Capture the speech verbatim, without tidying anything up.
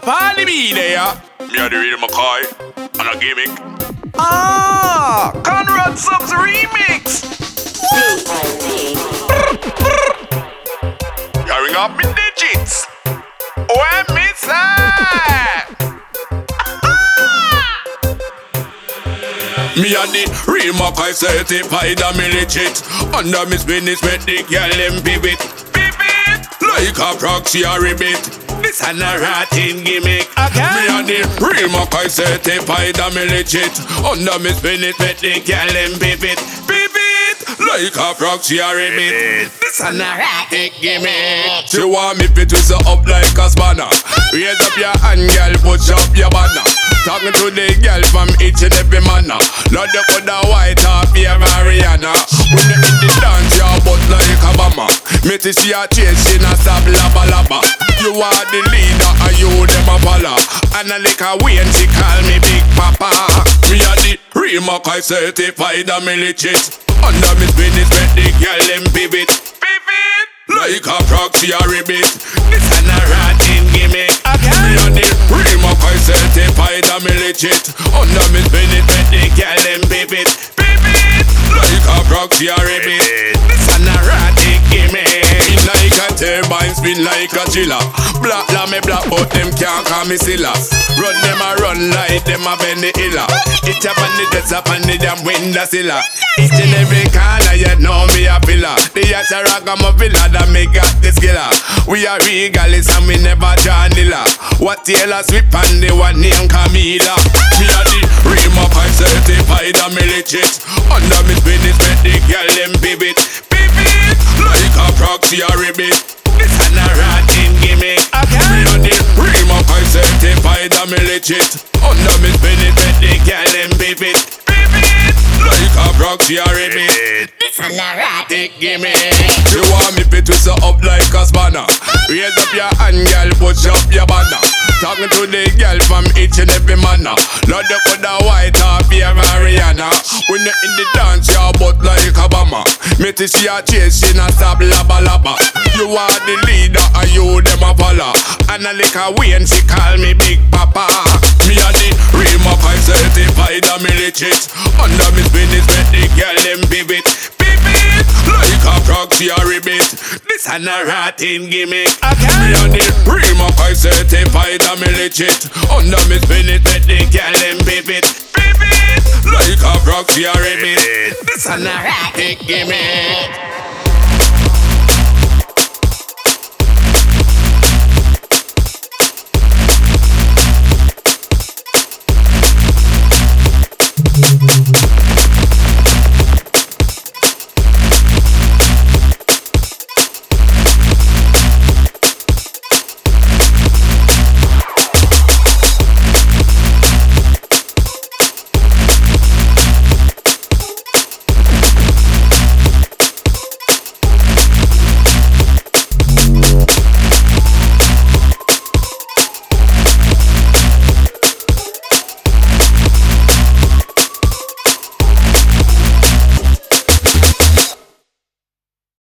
Party me there. Me a the real McCoy and a gimmick. Ah, Conrad Subs remix. Carrying up me digits. Oh, I miss that. Me a the real McCoy certified and me legit. Under me business with the girl them pivot. Pivot. Like a proxy or ribbit. This a narrating gimmick. Me Okay. a the real McCoy certified and me legit. Under me business with the girl them pivot. Pivot. Like a proxy or ribbit. This a narrating gimmick. She want me to twist her up like a spanner. Raise up your hand, girl, push up your banner. Talking to the girl from each and every manner. Lord, you could have white or fair Mariana. When you in the dance, your butt like a bomber. Me to see her chasing a stab laba laba. You are the leader and you them a follow. And I like a way and she call me Big Papa. Me a the real McCoy certified and me legit. Under me business, make the girl them pivot. Pivot. Like a proxy or ribbit. This a narrating gimmick. Okay. Me a the real McCoy certified and me legit. Under me business, make the girl them pivot. Pivot. Like a proxy or ribbit. This a narrating gimmick. Spin like a turbine, spin like a chiller. Black la me black, but them can't call me Silla. Run them a run like them a bend the illa. It's up on the dress up on the damn window silla. Each and every corner you know me a pillar. The yacht a rock on my villa that me got the skiller. We are regalists and we never draw nilla. What Taylor Swift and the one named Camila. Me a the real McCoy certified and me legit. Under me business make the girl them pivot. Pivot. Like a proxy or ribbit. This a narrating gimmick. Okay. Me a the real McCoy certified and me legit. Under me business make the girl them pivot. Pivot. Like a proxy or ribbit. This a narrating gimmick. You want me to twist her up like a spanner. Raise up your hand, girl, push up your banner. Talking to the girl from each and every manner. Lord, you could have white or fair Mariana. When you in the dance, your butt like a bomber. Me to see her chasing a stab laba laba. You are the leader and you them a follow. And I like a way and she call me Big Papa. Me a the real McCoy certified and me legit. Under me business, make the girl them pivot. Pivot. Like a proxy or ribbit. This a narrating gimmick. Okay. Me a the real McCoy certified and me legit. Under me business, make the girl them pivot. Pivot. Like a proxy or ribbit. This a narrating gimmick.